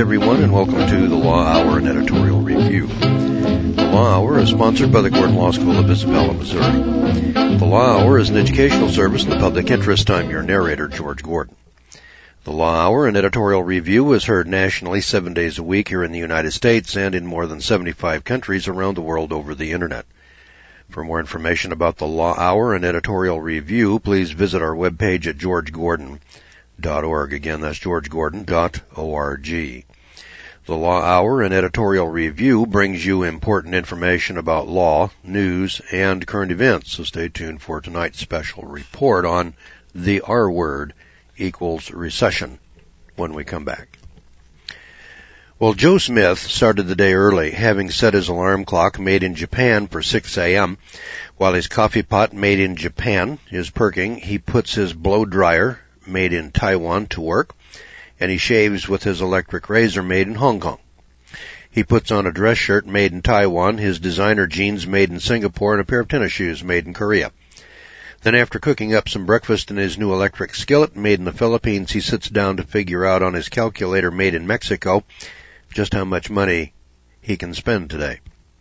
everyone, and welcome to the Law Hour and Editorial Review. The Law Hour is sponsored by the Gordon Law School of Isabella, Missouri. The Law Hour is an educational service in the public interest. I'm your narrator, George Gordon. The Law Hour and Editorial Review is heard nationally 7 days a week here in the United States and in more than 75 countries around the world over the Internet. For more information about the Law Hour and Editorial Review, please visit our webpage at georgegordon.org. Again, that's georgegordon.org. The Law Hour and Editorial Review brings you important information about law, news, and current events, so stay tuned for tonight's special report on the R word equals recession when we come back. Well, Joe Smith started the day early, having set his alarm clock made in Japan for 6 a.m. While his coffee pot made in Japan is perking, he puts his blow dryer made in Taiwan to work, and he shaves with his electric razor made in Hong Kong. He puts on a dress shirt made in Taiwan, his designer jeans made in Singapore, and a pair of tennis shoes made in Korea. Then after cooking up some breakfast in his new electric skillet made in the Philippines, he sits down to figure out on his calculator made in Mexico just how much money he can spend today.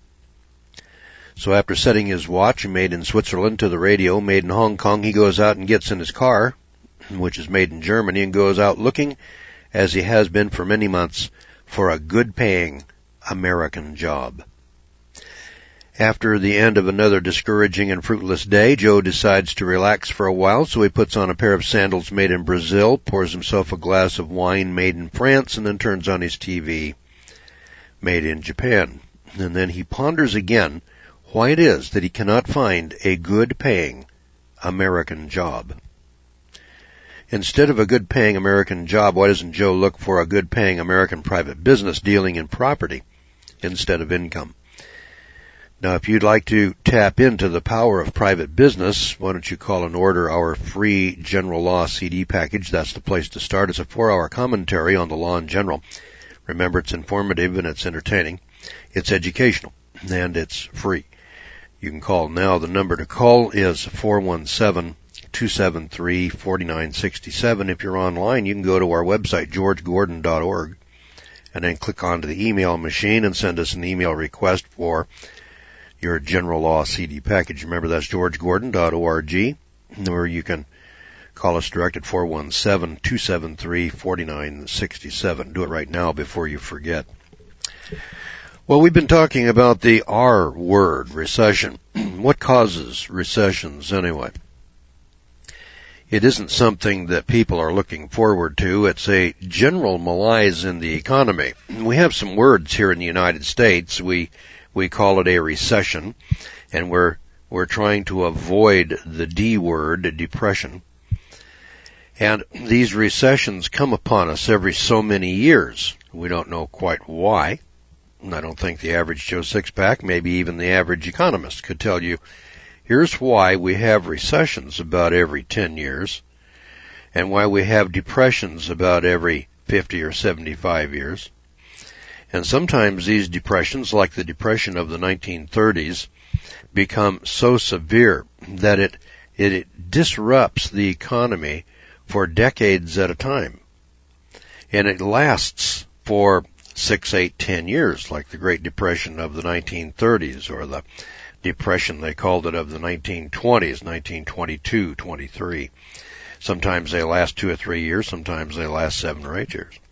So after setting his watch made in Switzerland to the radio made in Hong Kong, he goes out and gets in his car, which is made in Germany, and goes out looking, as he has been for many months, for a good-paying American job. After the end of another discouraging and fruitless day, Joe decides to relax for a while, so he puts on a pair of sandals made in Brazil, pours himself a glass of wine made in France, and then turns on his TV made in Japan. And then he ponders again why it is that he cannot find a good-paying American job. Instead of a good-paying American job, why doesn't Joe look for a good-paying American private business dealing in property instead of income? Now, if you'd like to tap into the power of private business, why don't you call and order our free General Law CD package? That's the place to start. It's a 4-hour commentary on the law in general. Remember, it's informative and it's entertaining. It's educational, and it's free. You can call now. The number to call is 417-273-4967. If you're online, you can go to our website, georgegordon.org, and then click onto the email machine and send us an email request for your General Law CD package. Remember, that's georgegordon.org, or you can call us direct at 417-273-4967. Do it right now before you forget. Well, we've been talking about the R word, recession. What causes recessions anyway? It isn't something that people are looking forward to. It's a general malaise in the economy. We have some words here in the United States. We call it a recession, and we're trying to avoid the D word, depression. And these recessions come upon us every so many years. We don't know quite why. And I don't think the average Joe Sixpack, maybe even the average economist, could tell you, here's why we have recessions about every 10 years, and why we have depressions about every 50 or 75 years. And sometimes these depressions, like the depression of the 1930s, become so severe that it disrupts the economy for decades at a time. And it lasts for 6, 8, 10 years, like the Great Depression of the 1930s, or the depression, they called it, of the 1920s, 1922, 23. Sometimes they last 2 or 3 years, sometimes they last 7 or 8 years.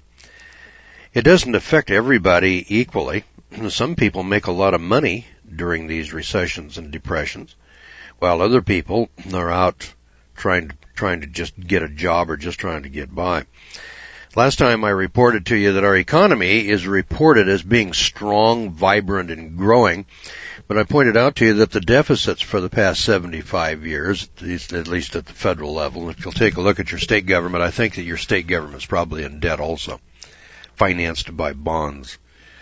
It doesn't affect everybody equally. Some people make a lot of money during these recessions and depressions, while other people are out trying to just get a job or just trying to get by. Last time I reported to you that our economy is reported as being strong, vibrant, and growing, but I pointed out to you that the deficits for the past 75 years, at least at the federal level, if you'll take a look at your state government, I think that your state government's probably in debt also, financed by bonds.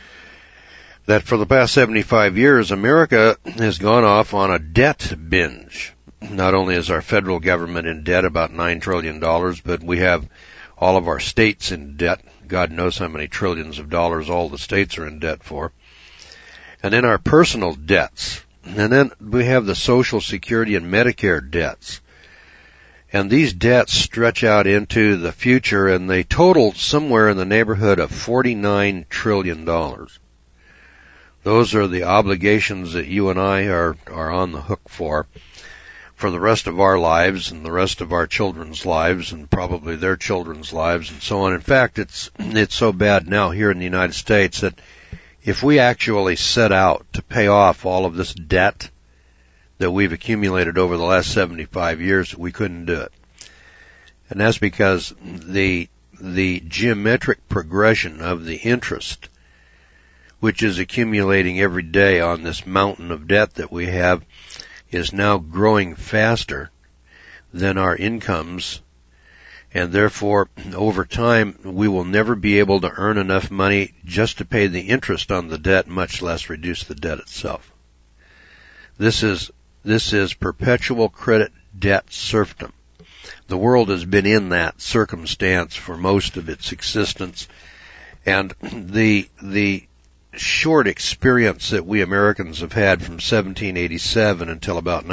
That for the past 75 years, America has gone off on a debt binge. Not only is our federal government in debt, about $9 trillion, but we have all of our states in debt. God knows how many trillions of dollars all the states are in debt for. And then our personal debts. And then we have the Social Security and Medicare debts. And these debts stretch out into the future, and they total somewhere in the neighborhood of $49 trillion. Those are the obligations that you and I are on the hook for the rest of our lives and the rest of our children's lives and probably their children's lives and so on. In fact, it's so bad now here in the United States that if we actually set out to pay off all of this debt that we've accumulated over the last 75 years, we couldn't do it. And that's because the geometric progression of the interest, which is accumulating every day on this mountain of debt that we have, is now growing faster than our incomes, and therefore, over time, we will never be able to earn enough money just to pay the interest on the debt, much less reduce the debt itself. This is perpetual credit debt serfdom. The world has been in that circumstance for most of its existence, and the short experience that we Americans have had from 1787 until about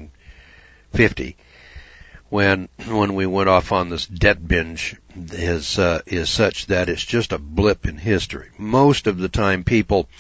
1950, when we went off on this debt binge, is such that it's just a blip in history. Most of the time, people,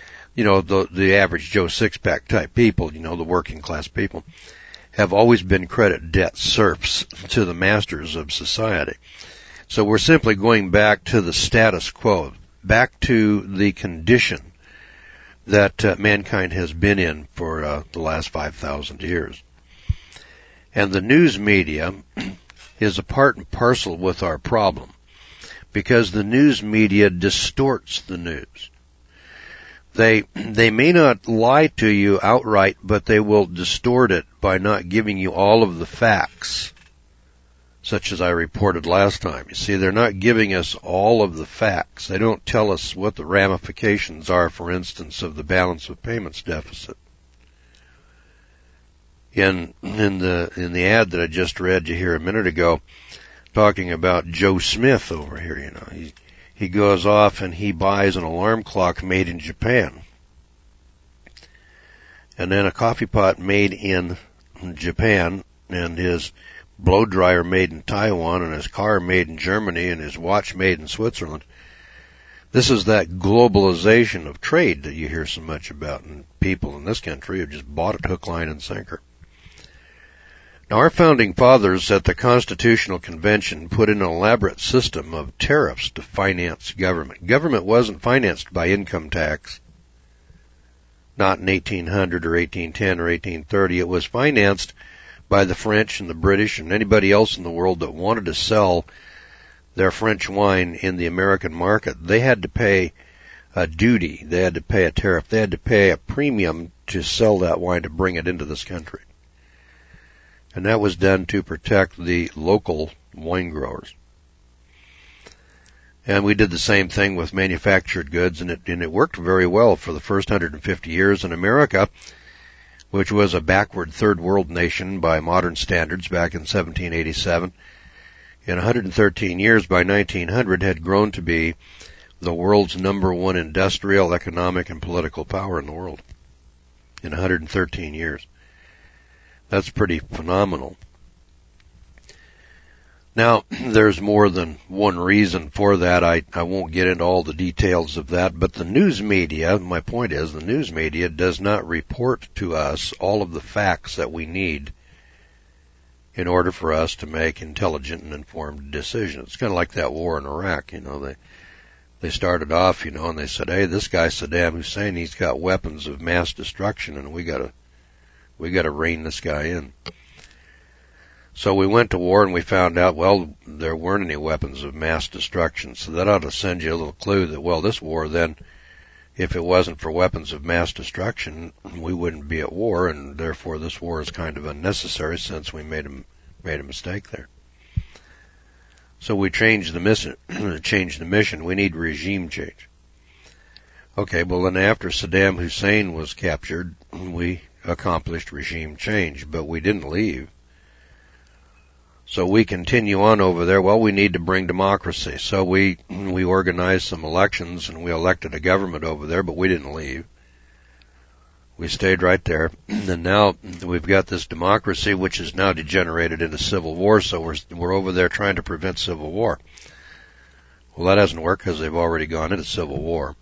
the average Joe Sixpack type people, the working class people, have always been credit debt serfs to the masters of society. So we're simply going back to the status quo, back to the condition that mankind has been in for the last 5,000 years. And the news media is a part and parcel with our problem, because the news media distorts the news. They may not lie to you outright, but they will distort it by not giving you all of the facts, such as I reported last time. You see, they're not giving us all of the facts. They don't tell us what the ramifications are, for instance, of the balance of payments deficit. In the ad that I just read you here a minute ago, talking about Joe Smith over here, he goes off and he buys an alarm clock made in Japan, and then a coffee pot made in Japan, and his blow dryer made in Taiwan, and his car made in Germany, and his watch made in Switzerland. This is that globalization of trade that you hear so much about, and people in this country have just bought it hook, line, and sinker. Now, our founding fathers at the Constitutional Convention put in an elaborate system of tariffs to finance government. Government wasn't financed by income tax, not in 1800 or 1810 or 1830. It was financed by the French and the British and anybody else in the world that wanted to sell their French wine in the American market. They had to pay a duty. They had to pay a tariff. They had to pay a premium to sell that wine, to bring it into this country. And that was done to protect the local wine growers. And we did the same thing with manufactured goods, and it worked very well for the first 150 years in America, which was a backward third world nation by modern standards back in 1787. In 113 years, by 1900, had grown to be the world's number one industrial, economic, and political power in the world. In 113 years. That's pretty phenomenal. Now, there's more than one reason for that. I won't get into all the details of that, but the news media, my point is, the news media does not report to us all of the facts that we need in order for us to make intelligent and informed decisions. It's kind of like that war in Iraq, They started off, and they said, hey, this guy Saddam Hussein, he's got weapons of mass destruction, and we gotta rein this guy in. So we went to war and we found out, well, there weren't any weapons of mass destruction. So that ought to send you a little clue that, well, this war then, if it wasn't for weapons of mass destruction, we wouldn't be at war, and therefore this war is kind of unnecessary since we made a mistake there. So we changed the mission. We need regime change. Okay, well then after Saddam Hussein was captured, we accomplished regime change, but we didn't leave. So we continue on over there. Well, we need to bring democracy. So we organized some elections and we elected a government over there, but we didn't leave. We stayed right there. And now we've got this democracy which is now degenerated into civil war, so we're over there trying to prevent civil war. Well, that hasn't worked because they've already gone into civil war.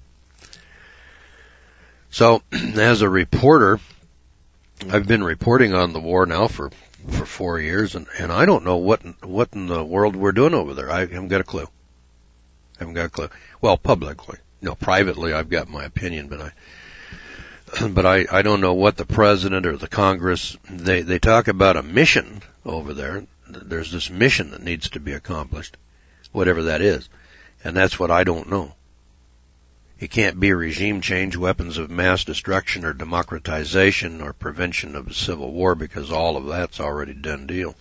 So, as a reporter, I've been reporting on the war now for 4 years, and I don't know what in the world we're doing over there. I haven't got a clue. Well, publicly. No, privately I've got my opinion, but I don't know what the president or the Congress, they talk about a mission over there. There's this mission that needs to be accomplished, whatever that is. And that's what I don't know. It can't be regime change, weapons of mass destruction, or democratization, or prevention of a civil war, because all of that's already done deal.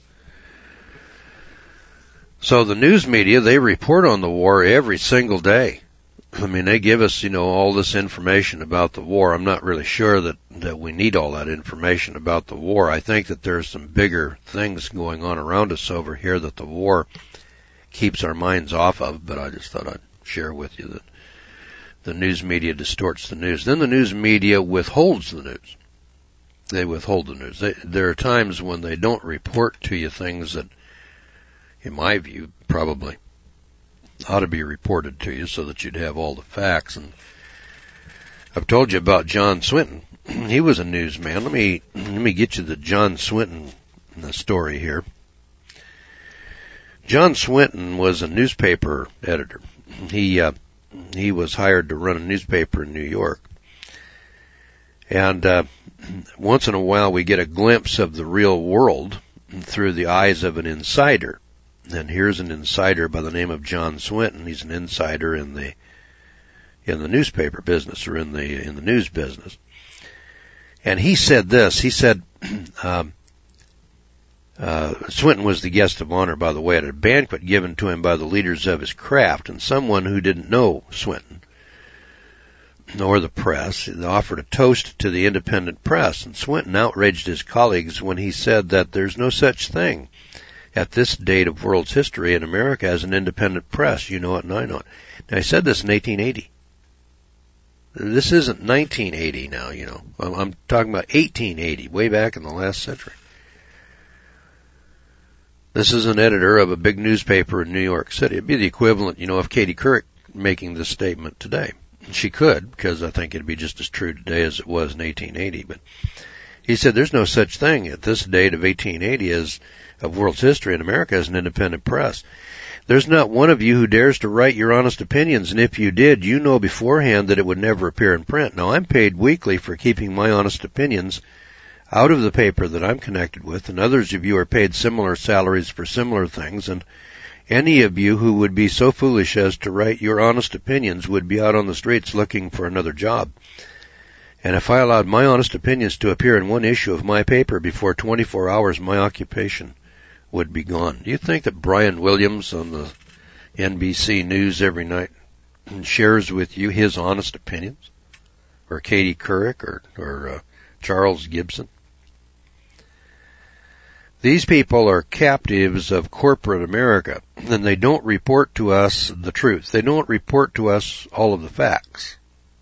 So the news media, they report on the war every single day. I mean, they give us, all this information about the war. I'm not really sure that we need all that information about the war. I think that there's some bigger things going on around us over here that the war keeps our minds off of, but I just thought I'd share with you that the news media distorts the news. Then the news media withholds the news. They withhold the news. There are times when they don't report to you things that, in my view, probably ought to be reported to you so that you'd have all the facts. And I've told you about John Swinton. He was a newsman. Let me get you the John Swinton story here. John Swinton was a newspaper editor. He was hired to run a newspaper in New York. And once in a while we get a glimpse of the real world through the eyes of an insider. And here's an insider by the name of John Swinton. He's an insider in the newspaper business, or in the news business. And he said this. He said, Swinton was the guest of honor, by the way, at a banquet given to him by the leaders of his craft, and someone who didn't know Swinton nor the press offered a toast to the independent press, and Swinton outraged his colleagues when he said that there's no such thing at this date of world's history in America as an independent press. You know it and I know it. Now, I said this in 1880. This isn't 1980 now, I'm talking about 1880, way back in the last century. This is an editor of a big newspaper in New York City. It'd be the equivalent, of Katie Couric making this statement today. She could, because I think it'd be just as true today as it was in 1880. But he said there's no such thing at this date of 1880 as of world's history in America as an independent press. There's not one of you who dares to write your honest opinions, and if you did, you know beforehand that it would never appear in print. Now, I'm paid weekly for keeping my honest opinions out of the paper that I'm connected with, and others of you are paid similar salaries for similar things, and any of you who would be so foolish as to write your honest opinions would be out on the streets looking for another job. And if I allowed my honest opinions to appear in one issue of my paper before 24 hours, my occupation would be gone. Do you think that Brian Williams on the NBC News every night shares with you his honest opinions? Or Katie Couric or Charles Gibson? These people are captives of corporate America, and they don't report to us the truth. They don't report to us all of the facts.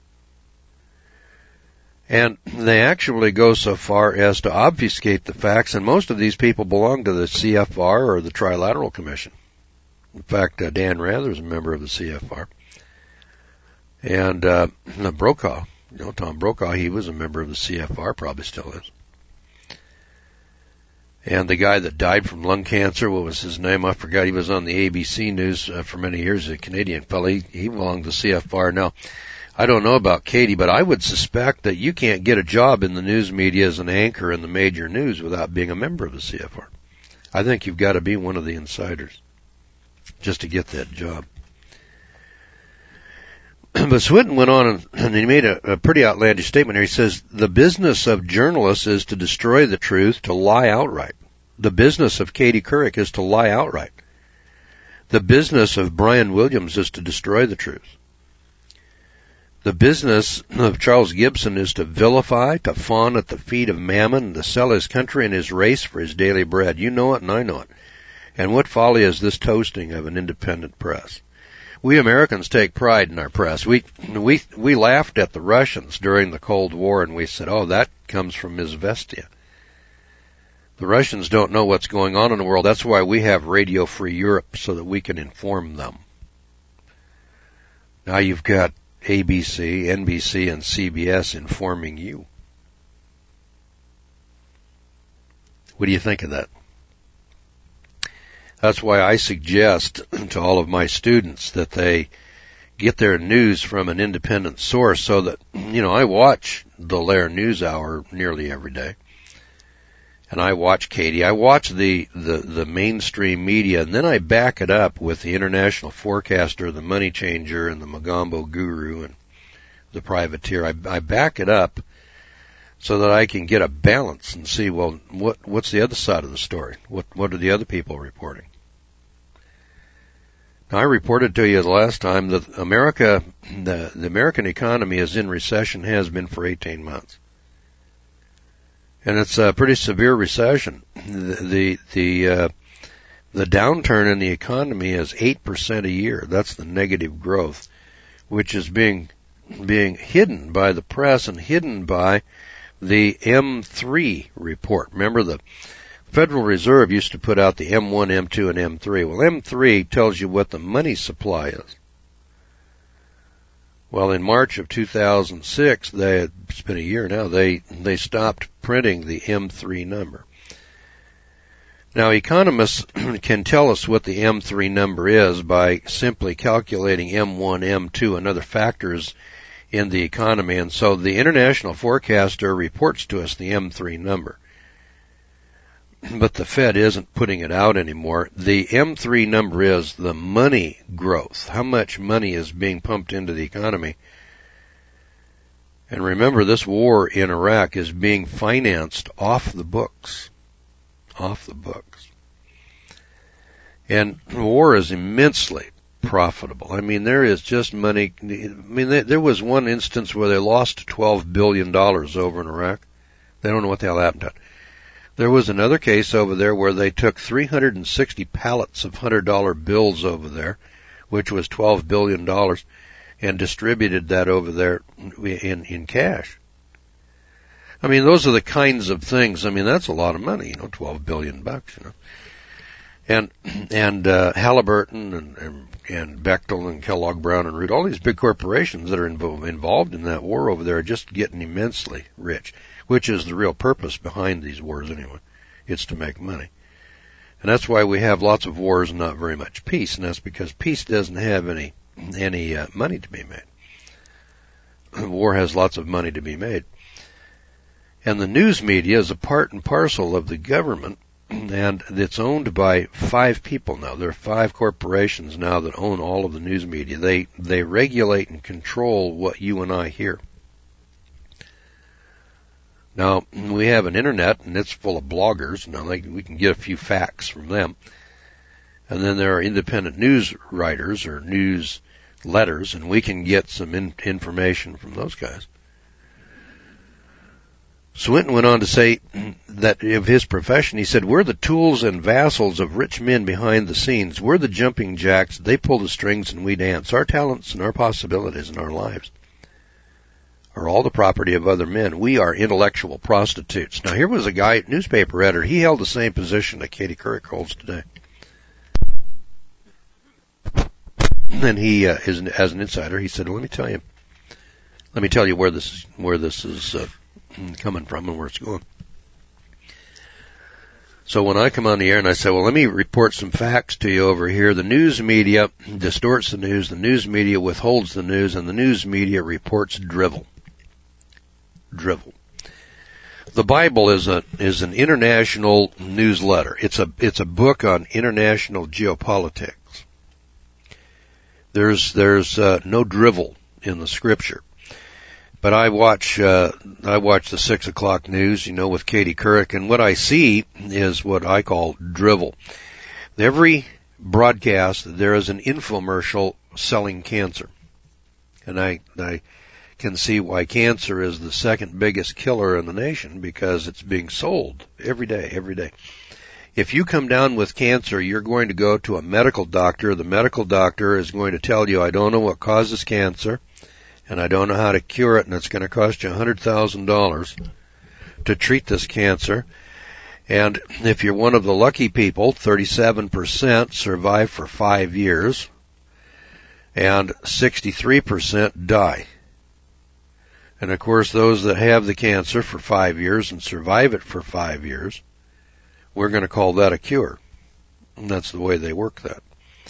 And they actually go so far as to obfuscate the facts, and most of these people belong to the CFR or the Trilateral Commission. In fact, Dan Rather is a member of the CFR. And Brokaw, Tom Brokaw, he was a member of the CFR, probably still is. And the guy that died from lung cancer, what was his name? I forgot. He was on the ABC News for many years, a Canadian fellow. He belonged to the CFR. Now, I don't know about Katie, but I would suspect that you can't get a job in the news media as an anchor in the major news without being a member of the CFR. I think you've got to be one of the insiders just to get that job. But Swinton went on and he made a pretty outlandish statement here. He says, the business of journalists is to destroy the truth, to lie outright. The business of Katie Couric is to lie outright. The business of Brian Williams is to destroy the truth. The business of Charles Gibson is to vilify, to fawn at the feet of Mammon, and to sell his country and his race for his daily bread. You know it and I know it. And what folly is this toasting of an independent press? We Americans take pride in our press. We laughed at the Russians during the Cold War, and we said, oh, that comes from Izvestia. The Russians don't know what's going on in the world. That's why we have Radio Free Europe, so that we can inform them. Now you've got ABC, NBC, and CBS informing you. What do you think of that? That's why I suggest to all of my students that they get their news from an independent source, so that, I watch the Lair News Hour nearly every day. And I watch Katie. I watch the mainstream media, and then I back it up with the International Forecaster, the Money Changer, and the Mogambo Guru, and the Privateer. I back it up so that I can get a balance and see, well, what's the other side of the story? What are the other people reporting? Now, I reported to you the last time that the American economy is in recession, has been for 18 months. And it's a pretty severe recession. The downturn in the economy is 8% a year. That's the negative growth, which is being hidden by the press and hidden by the M3 report. Remember, the Federal Reserve used to put out the M1, M2, and M3. Well, M3 tells you what the money supply is. Well, in March of 2006, it's been a year now, they stopped printing the M3 number. Now, economists can tell us what the M3 number is by simply calculating M1, M2, and other factors in the economy, and so the International Forecaster reports to us the M3 number. But the Fed isn't putting it out anymore. The M3 number is the money growth, how much money is being pumped into the economy. And remember, this war in Iraq is being financed off the books. Off the books. And the war is immensely profitable. I mean, there is just money. I mean, there was one instance where they lost $12 billion over in Iraq. They don't know what the hell happened to it. There was another case over there where they took 360 pallets of $100 bills over there, which was $12 billion, and distributed that over there in cash. I mean, those are the kinds of things. I mean, that's a lot of money, $12 billion, And Halliburton and Bechtel and Kellogg Brown and Root, all these big corporations that are involved in that war over there are just getting immensely rich, which is the real purpose behind these wars anyway. It's to make money. And that's why we have lots of wars and not very much peace, and that's because peace doesn't have any money to be made. War has lots of money to be made. And the news media is a part and parcel of the government, and it's owned by 5 people now. There are 5 corporations now that own all of the news media. They regulate and control what you and I hear. Now, we have an internet, and it's full of bloggers. Now, we can get a few facts from them. And then there are independent news writers or news letters, and we can get some information from those guys. Swinton went on to say that of his profession, he said, we're the tools and vassals of rich men behind the scenes. We're the jumping jacks. They pull the strings and we dance. Our talents and our possibilities and our lives are all the property of other men. We are intellectual prostitutes. Now, here was a guy, newspaper editor. He held the same position that Katie Couric holds today. And he, as an insider, he said, let me tell you where this is coming from and where it's going. So when I come on the air and I say, well, let me report some facts to you over here, the news media distorts the news media withholds the news, and the news media reports drivel. The Bible is an international newsletter. It's a book on international geopolitics. There's no drivel in the scripture. But I watch the 6 o'clock news, with Katie Couric, and what I see is what I call drivel. Every broadcast, there is an infomercial selling cancer. And I can see why cancer is the second biggest killer in the nation, because it's being sold every day. If you come down with cancer, you're going to go to a medical doctor. The medical doctor is going to tell you, I don't know what causes cancer, and I don't know how to cure it, and it's going to cost you $100,000 to treat this cancer. And if you're one of the lucky people, 37% survive for 5 years, and 63% die. And of course, those that have the cancer for 5 years and survive it for 5 years, we're going to call that a cure. And that's the way they work that.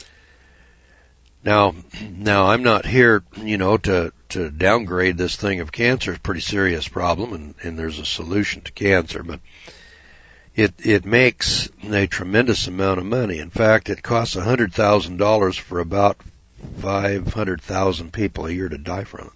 Now I'm not here, to downgrade this thing of cancer. It's a pretty serious problem, and there's a solution to cancer, but it makes a tremendous amount of money. In fact, it costs $100,000 for about 500,000 people a year to die from it.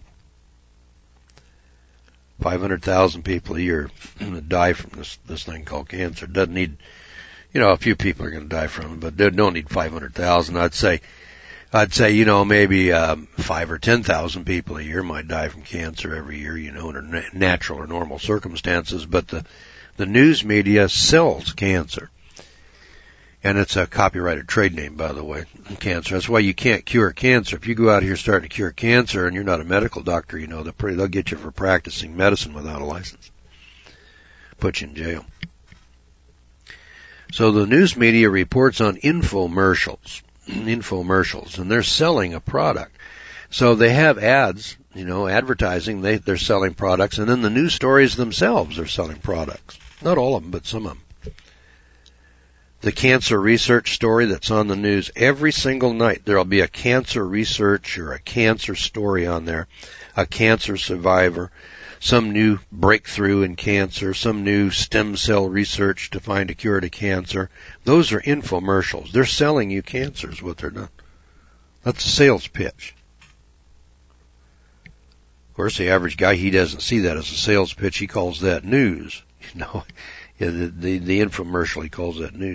500,000 people a year die from this thing called cancer. It doesn't need, a few people are going to die from it, but they don't need 500,000. I'd say, maybe 5 or 10,000 people a year might die from cancer every year, under natural or normal circumstances. But the news media sells cancer. And it's a copyrighted trade name, by the way, cancer. That's why you can't cure cancer. If you go out here starting to cure cancer and you're not a medical doctor, they'll get you for practicing medicine without a license. Put you in jail. So the news media reports on infomercials, and they're selling a product. So they have ads, advertising, they're selling products, and then the news stories themselves are selling products. Not all of them, but some of them. The cancer research story that's on the news every single night, there'll be a cancer research or a cancer story on there, a cancer survivor, some new breakthrough in cancer, some new stem cell research to find a cure to cancer. Those are infomercials. They're selling you cancer is what they're doing. That's a sales pitch. Of course, the average guy, he doesn't see that as a sales pitch. He calls that news. The infomercial, he calls that news.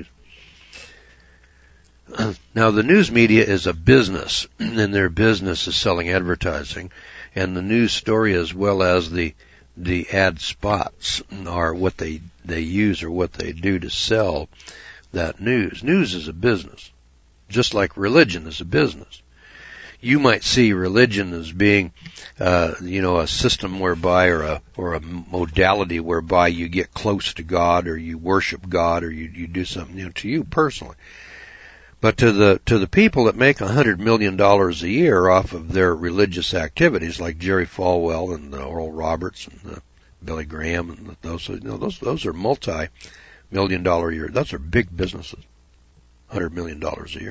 Now, the news media is a business, and their business is selling advertising, and the news story as well as the ad spots are what they use or what they do to sell that news. News is a business, just like religion is a business. You might see religion as being, a system whereby, or a modality whereby you get close to God, or you worship God, or you do something, to you personally. But to the people that make $100 million a year off of their religious activities, like Jerry Falwell and Oral Roberts and Billy Graham, and those are multi-million-dollar a year. Those are big businesses, $100 million a year.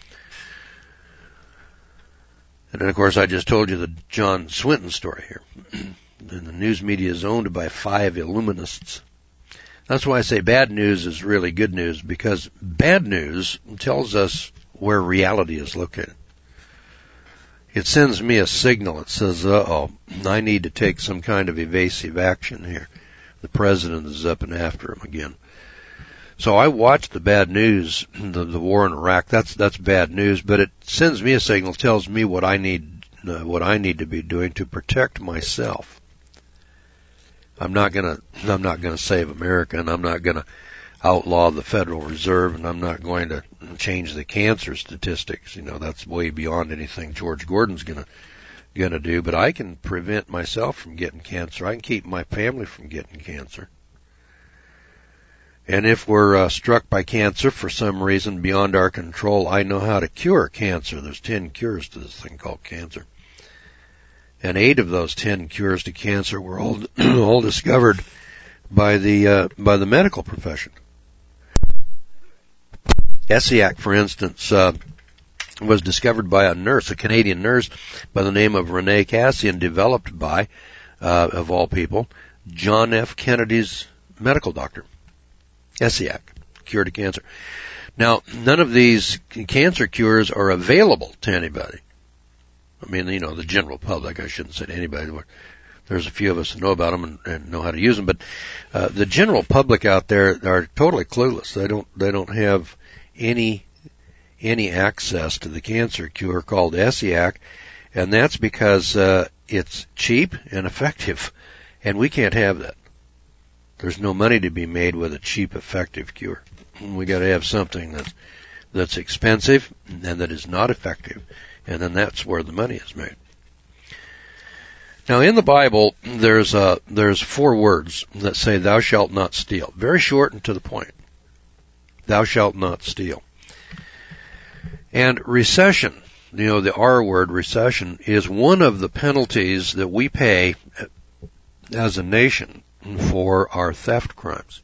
And then, of course, I just told you the John Swinton story here. And the news media is owned by 5 Illuminists. That's why I say bad news is really good news, because bad news tells us where reality is located. It sends me a signal. It says, I need to take some kind of evasive action here. The president is up and after him again. So I watch the bad news, the war in Iraq. That's bad news, but it sends me a signal, tells me what I need to be doing to protect myself. I'm not gonna save America, and I'm not gonna outlaw the Federal Reserve, and I'm not going to change the cancer statistics. That's way beyond anything George Gordon's gonna do. But I can prevent myself from getting cancer. I can keep my family from getting cancer. And if we're struck by cancer for some reason beyond our control, I know how to cure cancer. There's 10 cures to this thing called cancer. And 8 of those 10 cures to cancer were all discovered by the medical profession. Essiac, for instance, was discovered by a nurse, a Canadian nurse by the name of Renee Cassian, developed by, of all people, John F. Kennedy's medical doctor. Essiac, cure to cancer. Now, none of these cancer cures are available to anybody. I mean, the general public, I shouldn't say to anybody. There's a few of us that know about them and know how to use them, but the general public out there are totally clueless. They don't have any access to the cancer cure called Essiac, and that's because it's cheap and effective, and we can't have that. There's no money to be made with a cheap, effective cure. We got to have something that's expensive and that is not effective, and then that's where the money is made. Now, in the Bible, there's 4 words that say, "Thou shalt not steal." Very short and to the point. Thou shalt not steal. And recession, the R word, recession, is one of the penalties that we pay as a nation for our theft crimes.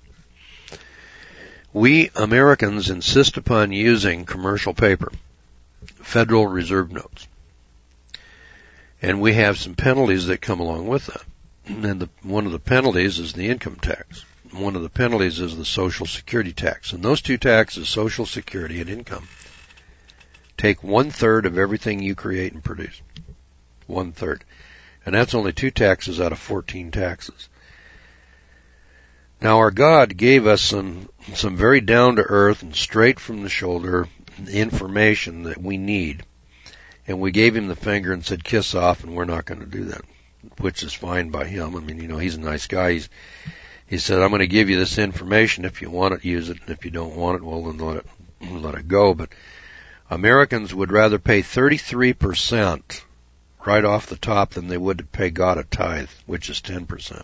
We Americans insist upon using commercial paper, Federal Reserve notes. And we have some penalties that come along with that. And one of the penalties is the income tax. One of the penalties is the Social Security tax. And those 2 taxes, Social Security and income, take 1/3 of everything you create and produce. 1/3. And that's only 2 taxes out of 14 taxes. Now, our God gave us some very down-to-earth and straight from the shoulder information that we need. And we gave him the finger and said, kiss off, and we're not going to do that, which is fine by him. I mean, he's a nice guy. He said, I'm going to give you this information. If you want it, use it. And if you don't want it, well, then let it go. But Americans would rather pay 33% right off the top than they would to pay God a tithe, which is 10%.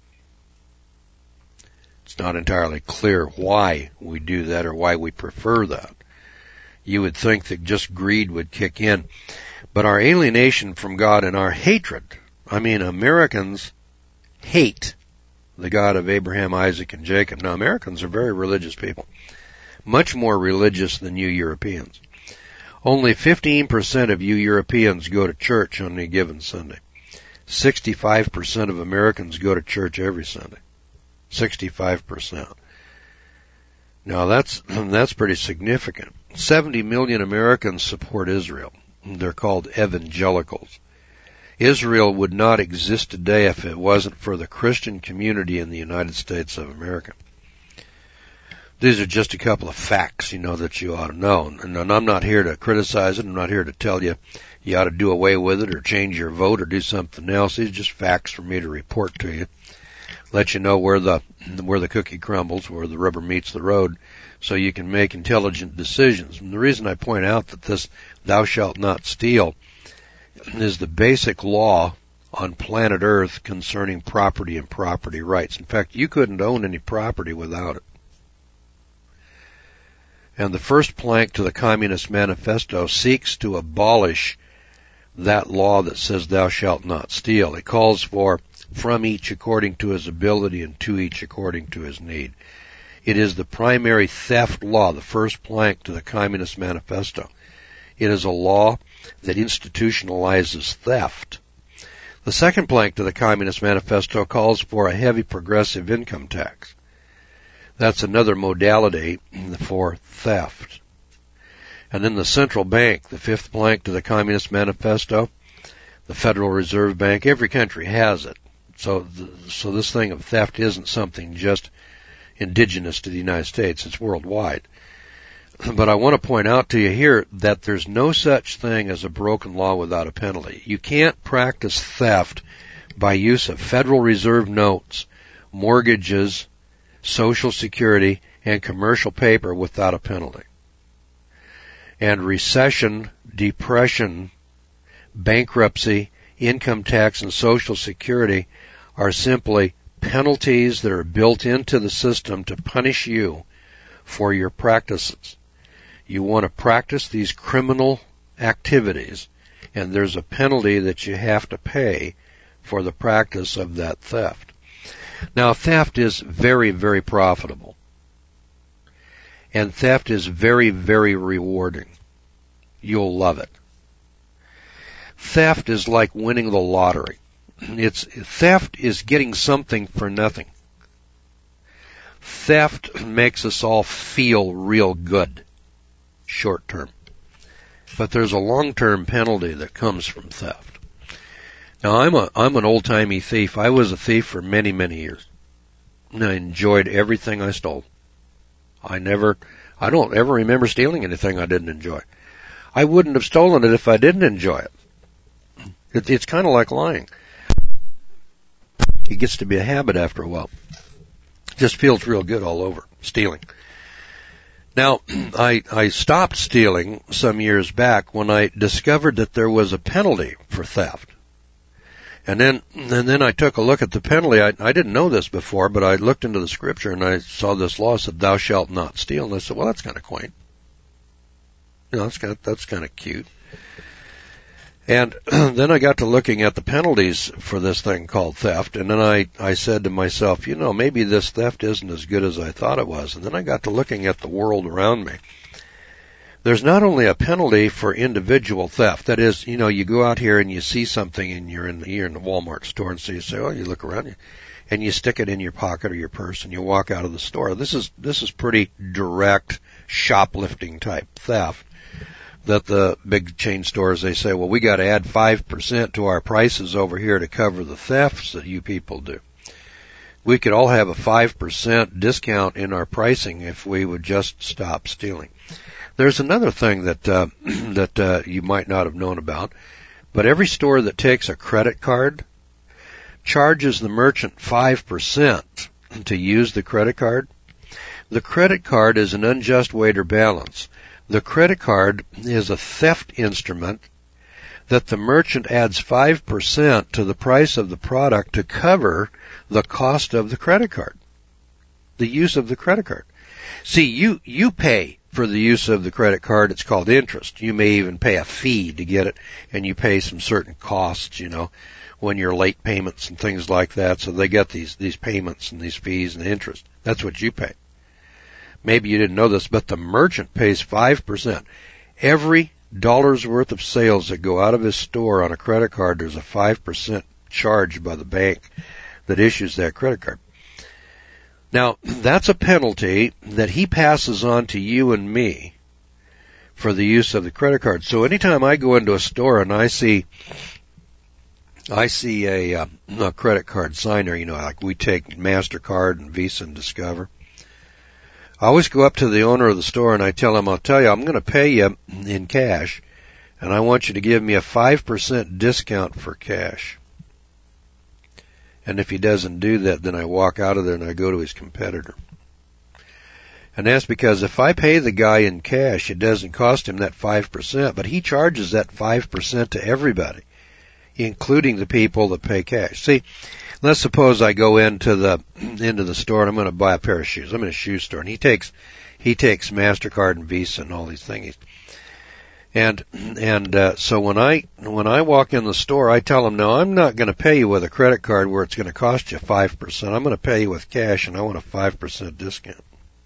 It's not entirely clear why we do that or why we prefer that. You would think that just greed would kick in. But our alienation from God and our hatred, Americans hate the God of Abraham, Isaac, and Jacob. Now, Americans are very religious people, much more religious than you Europeans. Only 15% of you Europeans go to church on any given Sunday. 65% of Americans go to church every Sunday. 65%. Now that's pretty significant. 70 million Americans support Israel. They're called evangelicals. Israel would not exist today if it wasn't for the Christian community in the United States of America. These are just a couple of facts, that you ought to know. And I'm not here to criticize it. I'm not here to tell you you ought to do away with it or change your vote or do something else. These are just facts for me to report to you. Let you know where the cookie crumbles, where the rubber meets the road, so you can make intelligent decisions. And the reason I point out that this "thou shalt not steal" is the basic law on planet Earth concerning property and property rights. In fact, you couldn't own any property without it. And the first plank to the Communist Manifesto seeks to abolish that law that says "thou shalt not steal." It calls for "from each according to his ability and to each according to his need." It is the primary theft law, the first plank to the Communist Manifesto. It is a law that institutionalizes theft. The second plank to the Communist Manifesto calls for a heavy progressive income tax. That's another modality for theft. And then the central bank, the fifth plank to the Communist Manifesto, the Federal Reserve Bank, every country has it. So this thing of theft isn't something just indigenous to the United States. It's worldwide. But I want to point out to you here that there's no such thing as a broken law without a penalty. You can't practice theft by use of Federal Reserve notes, mortgages, Social Security, and commercial paper without a penalty. And recession, depression, bankruptcy, income tax, and Social Security are simply penalties that are built into the system to punish you for your practices. You want to practice these criminal activities, and there's a penalty that you have to pay for the practice of that theft. Now, theft is very, very profitable. And theft is very, very rewarding. You'll love it. Theft is like winning the lottery. Theft is getting something for nothing. Theft makes us all feel real good, short term. But there's a long-term penalty that comes from theft. Now, I'm an old-timey thief. I was a thief for many, many years. And I enjoyed everything I stole. I don't ever remember stealing anything I didn't enjoy. I wouldn't have stolen it if I didn't enjoy it. It's kind of like lying. It gets to be a habit after a while. It just feels real good all over, stealing. Now, I stopped stealing some years back when I discovered that there was a penalty for theft. And then I took a look at the penalty. I didn't know this before, but I looked into the scripture and I saw this law said, "Thou shalt not steal." And I said, well, that's kind of quaint. That's kind of cute. And then I got to looking at the penalties for this thing called theft, and then I said to myself, maybe this theft isn't as good as I thought it was. And then I got to looking at the world around me. There's not only a penalty for individual theft. That is, you go out here and you see something and you're in the Walmart store, and so you say, you look around and you stick it in your pocket or your purse and you walk out of the store. This is pretty direct shoplifting type theft. That the big chain stores, they say, well, we got to add 5% to our prices over here to cover the thefts that you people do. We could all have a 5% discount in our pricing if we would just stop stealing. There's another thing that you might not have known about, but every store that takes a credit card charges the merchant 5% to use the credit card. The credit card is an unjust weight or balance. The credit card is a theft instrument that the merchant adds 5% to the price of the product to cover the cost of the credit card, the use of the credit card. See, you pay for the use of the credit card. It's called interest. You may even pay a fee to get it, and you pay some certain costs, when you're late payments and things like that. So they get these payments and these fees and interest. That's what you pay. Maybe you didn't know this, but the merchant pays 5%. Every dollar's worth of sales that go out of his store on a credit card, there's a 5% charge by the bank that issues that credit card. Now, that's a penalty that he passes on to you and me for the use of the credit card. So anytime I go into a store and I see a credit card sign there, like we take MasterCard and Visa and Discover, I always go up to the owner of the store and I tell him, I'll tell you, I'm going to pay you in cash, and I want you to give me a 5% discount for cash. And if he doesn't do that, then I walk out of there and I go to his competitor. And that's because if I pay the guy in cash, it doesn't cost him that 5%, but he charges that 5% to everybody, including the people that pay cash. See, let's suppose I go into the store and I'm going to buy a pair of shoes. I'm in a shoe store, and he takes MasterCard and Visa and all these things. And so when I walk in the store, I tell him, no, I'm not going to pay you with a credit card where it's going to cost you 5%. I'm going to pay you with cash, and I want a 5% discount.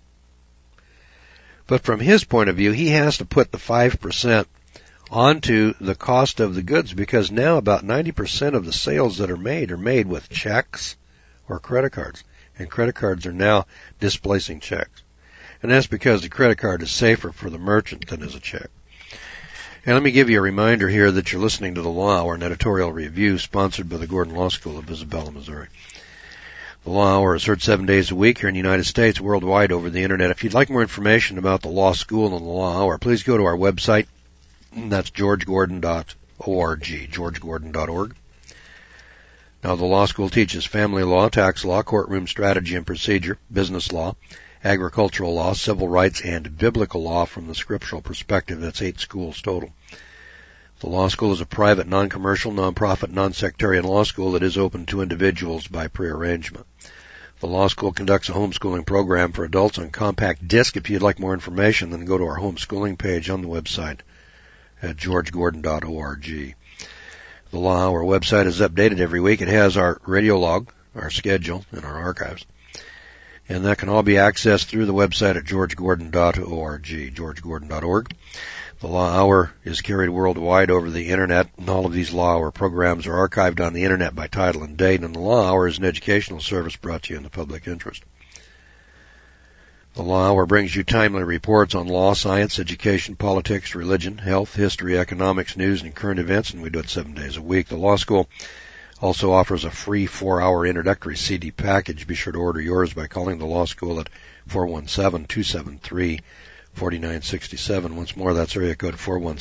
But from his point of view, he has to put the 5% onto the cost of the goods, because now about 90% of the sales that are made with checks or credit cards. And credit cards are now displacing checks. And that's because the credit card is safer for the merchant than is a check. And let me give you a reminder here that you're listening to the Law Hour, an editorial review sponsored by the Gordon Law School of Isabella, Missouri. The Law Hour is heard 7 days a week here in the United States, worldwide over the Internet. If you'd like more information about the Law School and the Law Hour, please go to our website. That's georgegordon.org, georgegordon.org. Now, the law school teaches family law, tax law, courtroom strategy and procedure, business law, agricultural law, civil rights, and biblical law from the scriptural perspective. That's 8 schools total. The law school is a private, non-commercial, non-profit, non-sectarian law school that is open to individuals by prearrangement. The law school conducts a homeschooling program for adults on compact disc. If you'd like more information, then go to our homeschooling page on the website at georgegordon.org. The Law Hour website is updated every week. It has our radio log, our schedule, and our archives. And that can all be accessed through the website at georgegordon.org, georgegordon.org. The Law Hour is carried worldwide over the Internet, and all of these Law Hour programs are archived on the Internet by title and date, and the Law Hour is an educational service brought to you in the public interest. The Law Hour brings you timely reports on law, science, education, politics, religion, health, history, economics, news, and current events, and we do it 7 days a week. The Law School also offers a free 4-hour introductory CD package. Be sure to order yours by calling the Law School at 417-273-4967. Once more, that's area code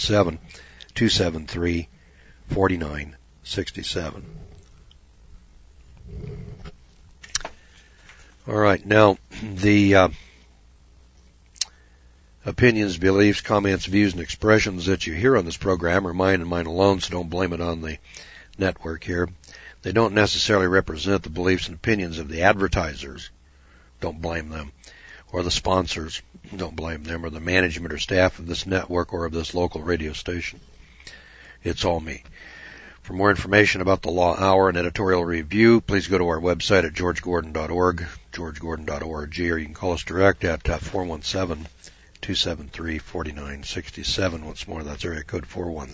417-273-4967. All right, now the Opinions, beliefs, comments, views, and expressions that you hear on this program are mine and mine alone, so don't blame it on the network here. They don't necessarily represent the beliefs and opinions of the advertisers. Don't blame them. Or the sponsors. Don't blame them. Or the management or staff of this network or of this local radio station. It's all me. For more information about the Law Hour and editorial review, please go to our website at georgegordon.org, georgegordon.org, or you can call us direct at 417-273-4967. Once more, that's area code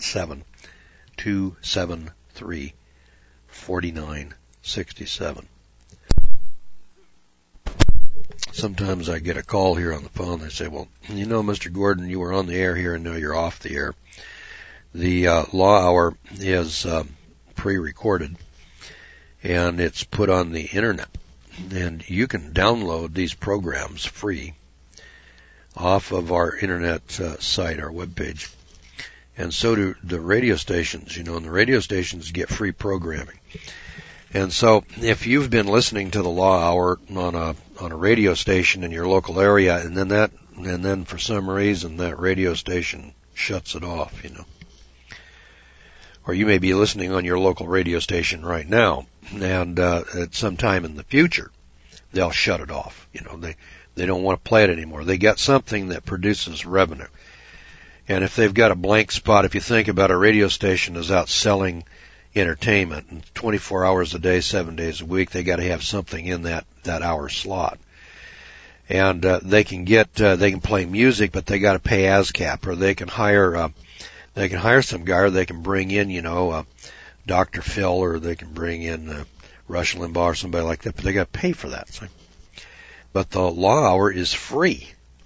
417-273-4967. Sometimes I get a call here on the phone. They say, well, you know, Mr. Gordon, you were on the air here and now you're off the air. The Law Hour is pre-recorded, and it's put on the Internet. And you can download these programs free off of our Internet site, our webpage. And so do the radio stations, you know, and the radio stations get free programming. And so if you've been listening to the Law Hour on a radio station in your local area, and then for some reason that radio station shuts it off, you know. Or you may be listening on your local radio station right now, and at some time in the future, they'll shut it off. You know, they don't want to play it anymore. They got something that produces revenue. And if they've got a blank spot, if you think about a radio station is out selling entertainment, and 24 hours a day, 7 days a week, they got to have something in that hour slot. And they can play music, but they got to pay ASCAP, or they can hire some guy, or they can bring in, you know, Dr. Phil, or they can bring in Rush Limbaugh or somebody like that, but they got to pay for that. So. But the Law Hour is free.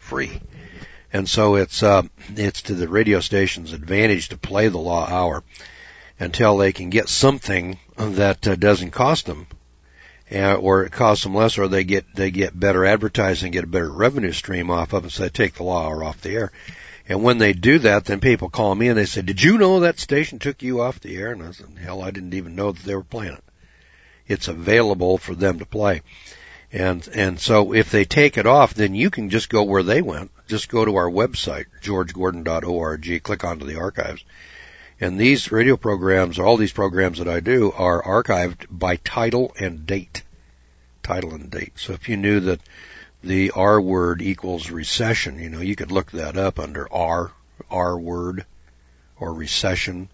And so it's to the radio station's advantage to play the Law Hour until they can get something that doesn't cost them, or it costs them less, or they get better advertising, get a better revenue stream off of it, so they take the Law Hour off the air. And when they do that, then people call me and they say, did you know that station took you off the air? And I said, hell, I didn't even know that they were playing it. It's available for them to play. And so if they take it off, then you can just go where they went. Just go to our website, georgegordon.org, click onto the archives. And these radio programs, all these programs that I do, are archived by title and date. Title and date. So if you knew that the R word equals recession, you know, you could look that up under R word, or recession,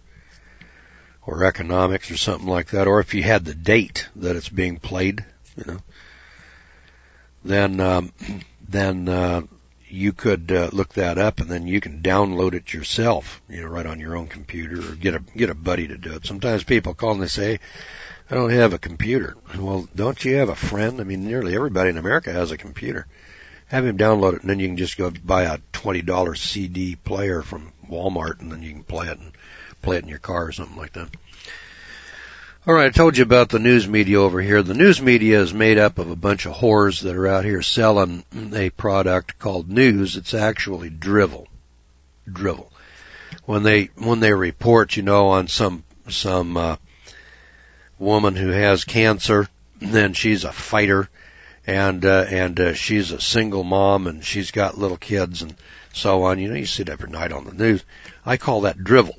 or economics, or something like that. Or if you had the date that it's being played, you know, then you could look that up, and then you can download it yourself, you know, right on your own computer, or get a buddy to do it. Sometimes people call and they say, I don't have a computer. Well, don't you have a friend? I mean, nearly everybody in America has a computer. Have him download it, and then you can just go buy a $20 CD player from Walmart, and then you can play it in your car or something like that. All right, I told you about the news media over here. The news media is made up of a bunch of whores that are out here selling a product called news. It's actually drivel. When they report, you know, on some woman who has cancer, then she's a fighter, and she's a single mom, and she's got little kids and so on. You know, you see it every night on the news. I call that drivel.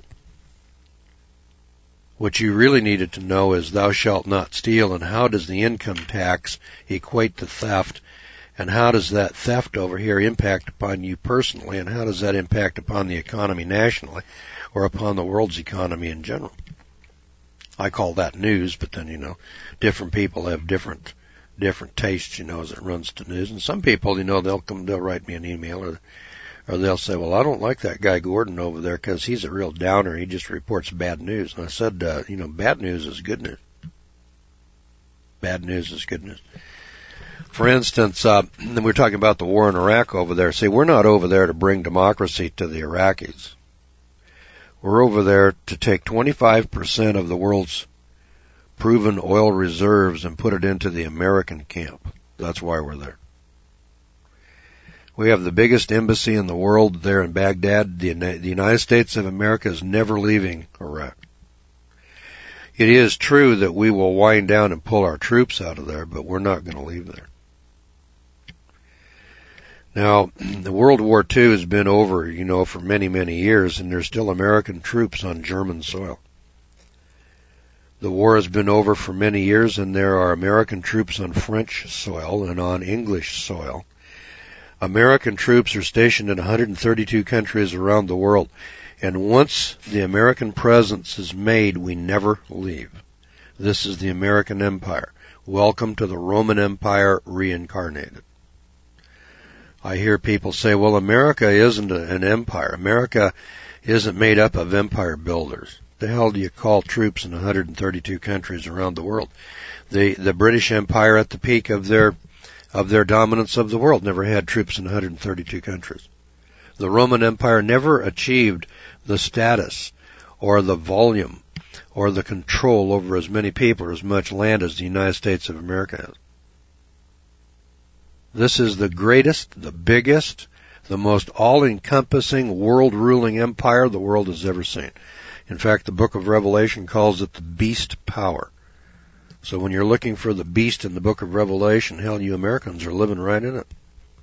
What you really needed to know is thou shalt not steal, and how does the income tax equate to theft, and how does that theft over here impact upon you personally, and how does that impact upon the economy nationally, or upon the world's economy in general. I call that news, but then, you know, different people have different tastes, you know, as it runs to news. And some people, you know, they'll write me an email, or they'll say, well, I don't like that guy Gordon over there because he's a real downer. He just reports bad news. And I said, you know, bad news is good news. Bad news is good news. For instance, we're talking about the war in Iraq over there. See, we're not over there to bring democracy to the Iraqis. We're over there to take 25% of the world's proven oil reserves and put it into the American camp. That's why we're there. We have the biggest embassy in the world there in Baghdad. The United States of America is never leaving Iraq. It is true that we will wind down and pull our troops out of there, but we're not going to leave there. Now, the World War II has been over, for many, many years, and there's still American troops on German soil. The war has been over for many years, and there are American troops on French soil and on English soil. American troops are stationed in 132 countries around the world, and once the American presence is made, we never leave. This is the American Empire. Welcome to the Roman Empire reincarnated. I hear people say, well, America isn't an empire. America isn't made up of empire builders. The hell do you call troops in 132 countries around the world? The British Empire at the peak of their dominance of the world never had troops in 132 countries. The Roman Empire never achieved the status or the volume or the control over as many people or as much land as the United States of America has. This is the greatest, the biggest, the most all-encompassing, world-ruling empire the world has ever seen. In fact, the book of Revelation calls it the beast power. So when you're looking for the beast in the book of Revelation, hell, you Americans are living right in it.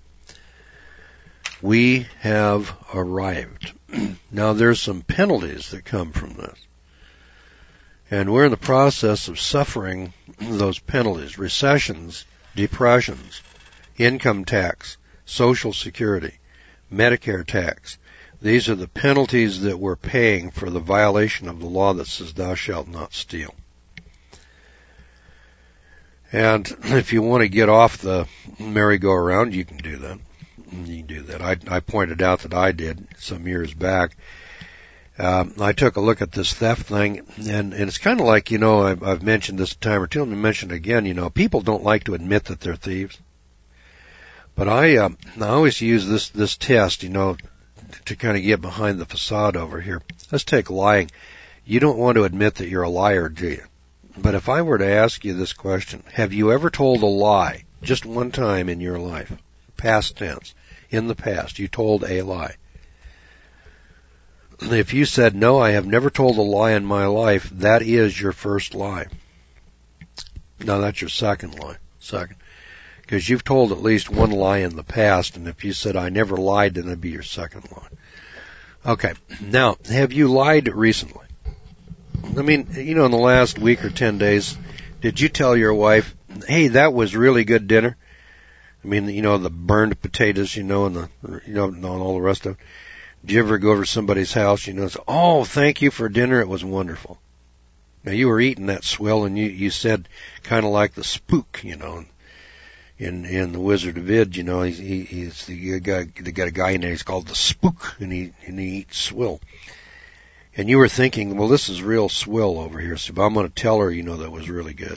We have arrived. Now, there's some penalties that come from this. And we're in the process of suffering those penalties. Recessions, depressions, income tax, Social Security, Medicare tax. These are the penalties that we're paying for the violation of the law that says thou shalt not steal. And if you want to get off the merry-go-round, you can do that. You can do that. I pointed out that I did some years back. I took a look at this theft thing, and it's kind of like, I've mentioned this a time or two. Let me mention it again. People don't like to admit that they're thieves. But I always use this test, to kind of get behind the facade over here. Let's take lying. You don't want to admit that you're a liar, do you? But if I were to ask you this question, have you ever told a lie just one time in your life? Past tense. In the past, you told a lie. If you said, no, I have never told a lie in my life, that is your first lie. No, that's your second lie. Second. Because you've told at least one lie in the past, and if you said, I never lied, then that'd be your second lie. Okay. Now, have you lied recently? I mean, in the last week or 10 days, did you tell your wife, hey, that was really good dinner? I mean, the burned potatoes, and all the rest of it. Did you ever go over to somebody's house, say, oh, thank you for dinner, it was wonderful. Now, you were eating that swill, and you said kind of like the spook, in the Wizard of Oz, he's the guy, they got a guy in there, he's called the Spook, and he eats swill. And you were thinking, well, this is real swill over here, so I'm going to tell her, that was really good.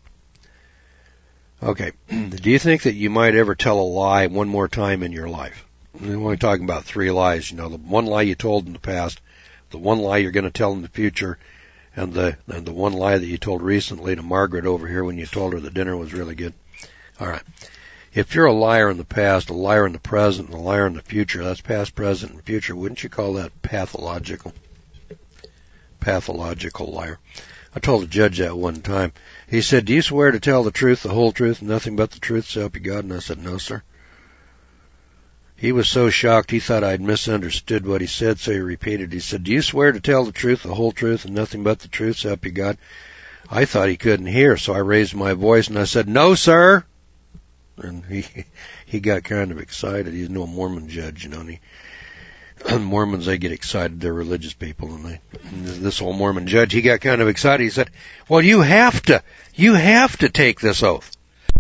Okay. Do you think that you might ever tell a lie one more time in your life? We're only talking about 3 lies, the one lie you told in the past, the one lie you're going to tell in the future, and the one lie that you told recently to Margaret over here when you told her the dinner was really good. All right. If you're a liar in the past, a liar in the present, and a liar in the future, that's past, present, and future, wouldn't you call that pathological? Pathological liar. I told a judge that one time. He said, do you swear to tell the truth, the whole truth, and nothing but the truth, so help you God? And I said, no, sir. He was so shocked he thought I'd misunderstood what he said, so he repeated. He said, do you swear to tell the truth, the whole truth, and nothing but the truth, so help you God? I thought he couldn't hear, so I raised my voice and I said, no, sir. And he got kind of excited. He's no Mormon judge, and Mormons, they get excited. They're religious people, and this old Mormon judge, he got kind of excited. He said, well, you have to take this oath.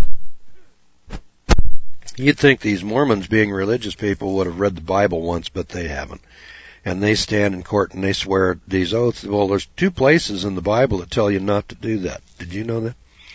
You'd think these Mormons, being religious people, would have read the Bible once, but they haven't. And they stand in court and they swear these oaths. Well, there's 2 places in the Bible that tell you not to do that. Did you know that?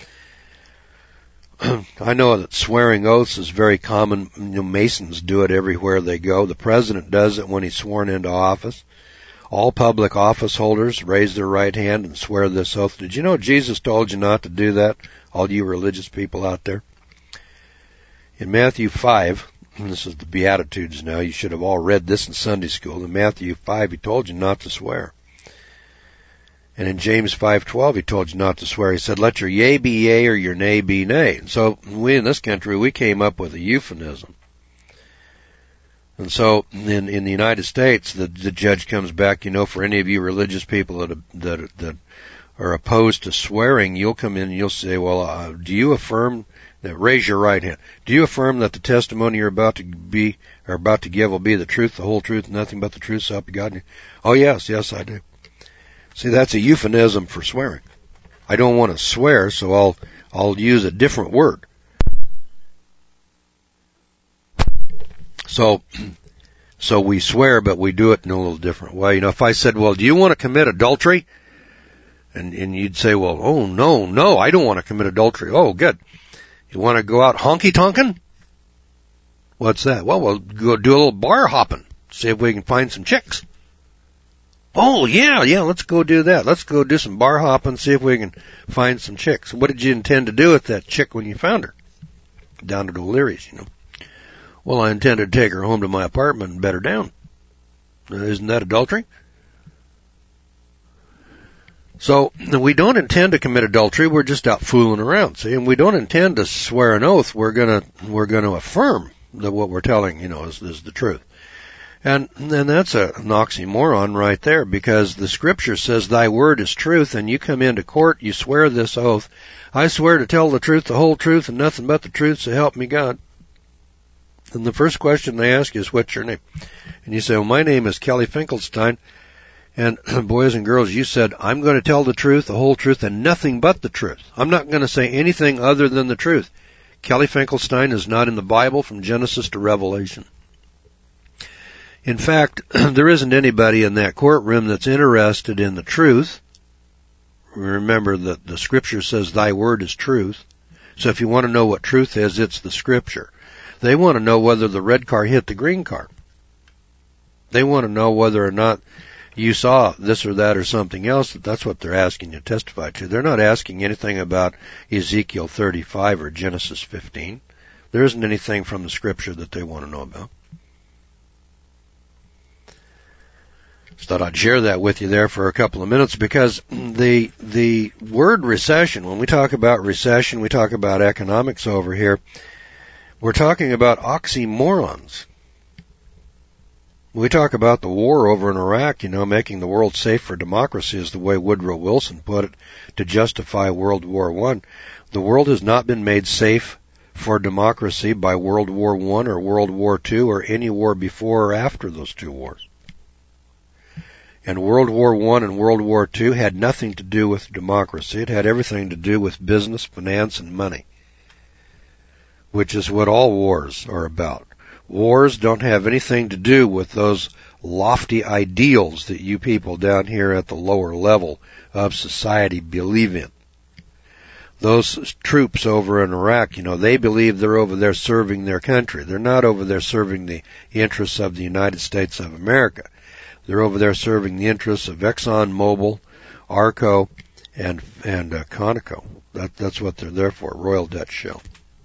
I know that swearing oaths is very common. Masons do it everywhere they go. The president does it when he's sworn into office. All public office holders raise their right hand and swear this oath. Did you know Jesus told you not to do that, all you religious people out there? In Matthew 5, and this is the Beatitudes now, you should have all read this in Sunday school. In Matthew 5, he told you not to swear. And in James 5:12, he told you not to swear. He said, let your yea be yea or your nay be nay. And so we in this country, we came up with a euphemism. And so in the United States, the judge comes back, for any of you religious people that are opposed to swearing, you'll come in and you'll say, well, do you affirm that, raise your right hand, do you affirm that the testimony you're about to give will be the truth, the whole truth, nothing but the truth, so help you God? Oh, yes, I do. See, that's a euphemism for swearing. I don't want to swear, so I'll use a different word. So we swear, but we do it in a little different way. If I said, well, do you want to commit adultery? And you'd say, well, oh, no, I don't want to commit adultery. Oh, good. You want to go out honky-tonkin'? What's that? Well, we'll go do a little bar hopping, see if we can find some chicks. Oh, yeah, let's go do that. Let's go do some bar hopping, see if we can find some chicks. What did you intend to do with that chick when you found her? Down at O'Leary's, Well, I intended to take her home to my apartment and bed her down. Isn't that adultery? So, we don't intend to commit adultery, we're just out fooling around, see? And we don't intend to swear an oath, we're gonna affirm that what we're telling, is the truth. And that's an oxymoron right there, because the scripture says thy word is truth, and you come into court, you swear this oath, I swear to tell the truth, the whole truth, and nothing but the truth, so help me God. And the first question they ask is, what's your name? And you say, well, my name is Kelly Finkelstein. And boys and girls, you said, I'm going to tell the truth, the whole truth, and nothing but the truth. I'm not going to say anything other than the truth. Kelly Finkelstein is not in the Bible from Genesis to Revelation. In fact, there isn't anybody in that courtroom that's interested in the truth. Remember that the scripture says thy word is truth. So if you want to know what truth is, it's the scripture. They want to know whether the red car hit the green car. They want to know whether or not you saw this or that or something else. That's what they're asking you to testify to. They're not asking anything about Ezekiel 35 or Genesis 15. There isn't anything from the scripture that they want to know about. Just thought I'd share that with you there for a couple of minutes, because the word recession, when we talk about recession, we talk about economics over here, we're talking about oxymorons. We talk about the war over in Iraq, making the world safe for democracy is the way Woodrow Wilson put it, to justify World War I. The world has not been made safe for democracy by World War I or World War II or any war before or after those two wars. And World War I and World War II had nothing to do with democracy. It had everything to do with business, finance, and money, which is what all wars are about. Wars don't have anything to do with those lofty ideals that you people down here at the lower level of society believe in. Those troops over in Iraq, they believe they're over there serving their country. They're not over there serving the interests of the United States of America. They're over there serving the interests of ExxonMobil, Arco, and Conoco. That's what they're there for, Royal Dutch Shell.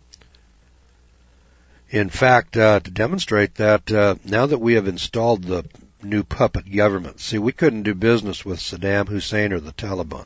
In fact, to demonstrate that, now that we have installed the new puppet government, see, we couldn't do business with Saddam Hussein or the Taliban.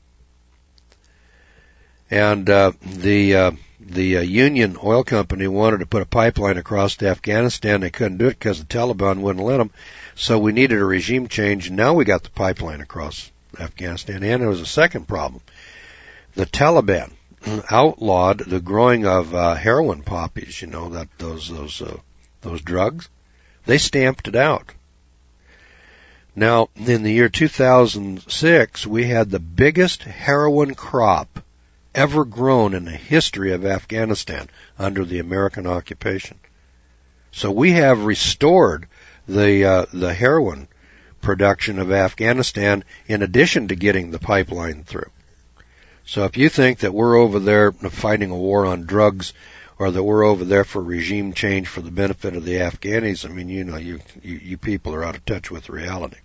And the Union Oil Company wanted to put a pipeline across to Afghanistan. They couldn't do it because the Taliban wouldn't let them. So we needed a regime change, and now we got the pipeline across Afghanistan. And there was a second problem. The Taliban outlawed the growing of heroin poppies, those drugs. They stamped it out. Now, in the year 2006, we had the biggest heroin crop ever grown in the history of Afghanistan under the American occupation. So we have restored the heroin production of Afghanistan in addition to getting the pipeline through. So if you think that we're over there fighting a war on drugs, or that we're over there for regime change for the benefit of the Afghanis, you people are out of touch with reality.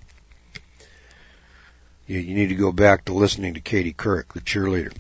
You need to go back to listening to Katie Couric, the cheerleader.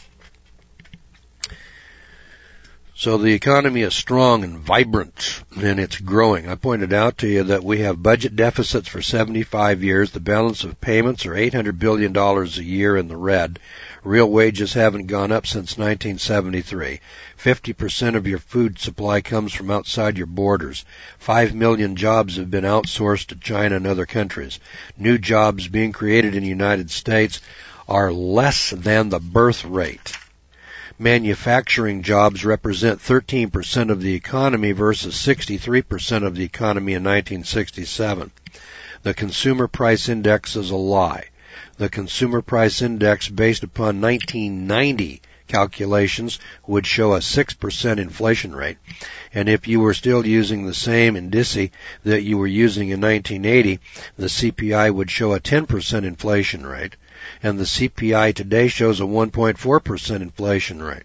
So the economy is strong and vibrant, and it's growing. I pointed out to you that we have budget deficits for 75 years. The balance of payments are $800 billion a year in the red. Real wages haven't gone up since 1973. 50% of your food supply comes from outside your borders. 5 million jobs have been outsourced to China and other countries. New jobs being created in the United States are less than the birth rate. Manufacturing jobs represent 13% of the economy versus 63% of the economy in 1967. The Consumer Price Index is a lie. The Consumer Price Index, based upon 1990 calculations, would show a 6% inflation rate. And if you were still using the same indice that you were using in 1980, the CPI would show a 10% inflation rate. And the CPI today shows a 1.4% inflation rate.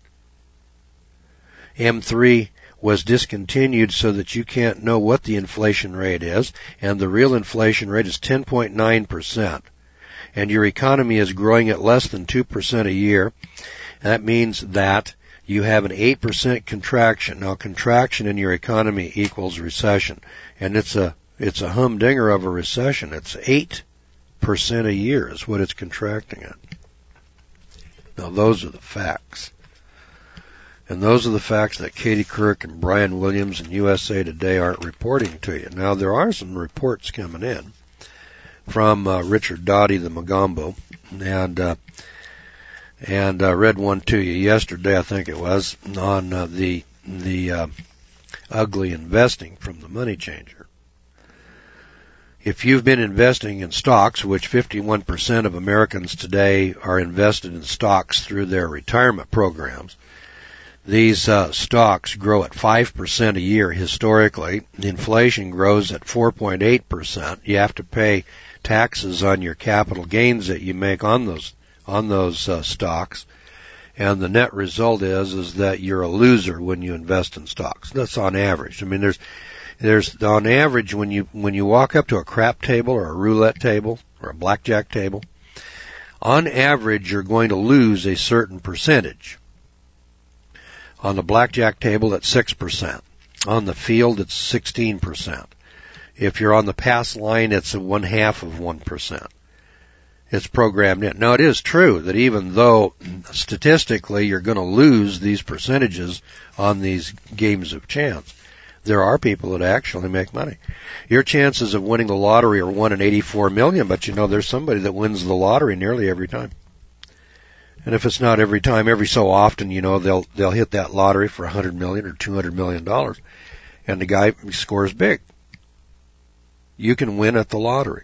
M3 was discontinued so that you can't know what the inflation rate is, and the real inflation rate is 10.9%. And your economy is growing at less than 2% a year. That means that you have an 8% contraction. Now, contraction in your economy equals recession, and it's a humdinger of a recession. It's 8% a year is what it's contracting at. Now, those are the facts. And those are the facts that Katie Couric and Brian Williams and USA Today aren't reporting to you. Now, there are some reports coming in from Richard Dottie, the Magambo, and I read one to you yesterday, I think it was, on the ugly investing from the Money Changer. If you've been investing in stocks, which 51% of Americans today are invested in stocks through their retirement programs, these stocks grow at 5% a year historically. Inflation grows at 4.8%. You have to pay taxes on your capital gains that you make on those stocks, and the net result is that you're a loser when you invest in stocks. That's on average. I mean, there's on average when you walk up to a crap table or a roulette table or a blackjack table, on average you're going to lose a certain percentage. On the blackjack table, it's 6%. On the field, it's 16%. If you're on the pass line, it's 0.5%. It's programmed in. Now, it is true that even though statistically you're going to lose these percentages on these games of chance, there are people that actually make money. Your chances of winning the lottery are 1 in 84 million, but you know there's somebody that wins the lottery nearly every time. And if it's not every time, every so often, you know, they'll hit that lottery for $100 million or $200 million, and the guy scores big. You can win at the lottery.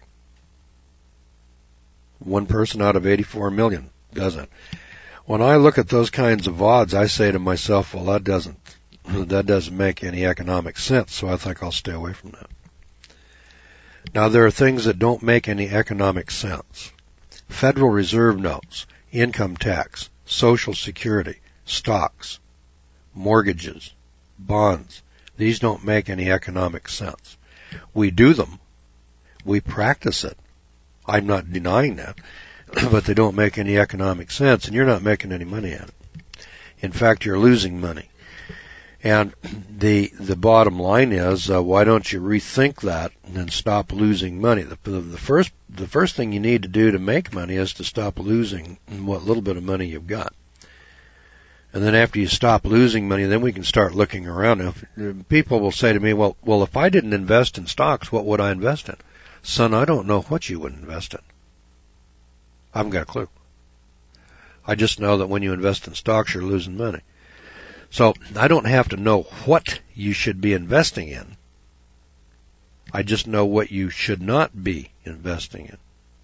One person out of 84 million doesn't. When I look at those kinds of odds, I say to myself, well, that doesn't make any economic sense, so I think I'll stay away from that. Now, there are things that don't make any economic sense. Federal Reserve notes, income tax, Social Security, stocks, mortgages, bonds. These don't make any economic sense. We do them. We practice it. I'm not denying that, but they don't make any economic sense, and you're not making any money at it. In fact, you're losing money. And the bottom line is, why don't you rethink that and stop losing money? The first thing you need to do to make money is to stop losing what little bit of money you've got. And then after you stop losing money, then we can start looking around. Now, people will say to me, well, if I didn't invest in stocks, what would I invest in? Son, I don't know what you would invest in. I haven't got a clue. I just know that when you invest in stocks, you're losing money. So I don't have to know what you should be investing in. I just know what you should not be investing in.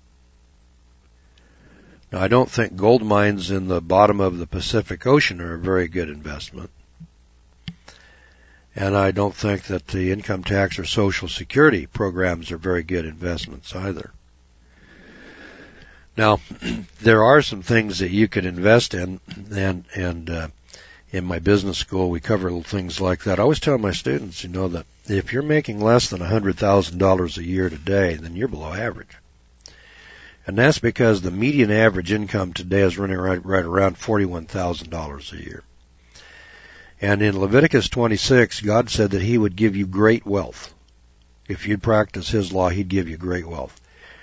Now, I don't think gold mines in the bottom of the Pacific Ocean are a very good investment. And I don't think that the income tax or Social Security programs are very good investments either. Now, there are some things that you could invest in, and in my business school we cover little things like that. I always tell my students, you know, that if you're making less than $100,000 a year today, then you're below average. And that's because the median average income today is running right around $41,000 a year. And in Leviticus 26, God said that He would give you great wealth. If you'd practice His law, He'd give you great wealth.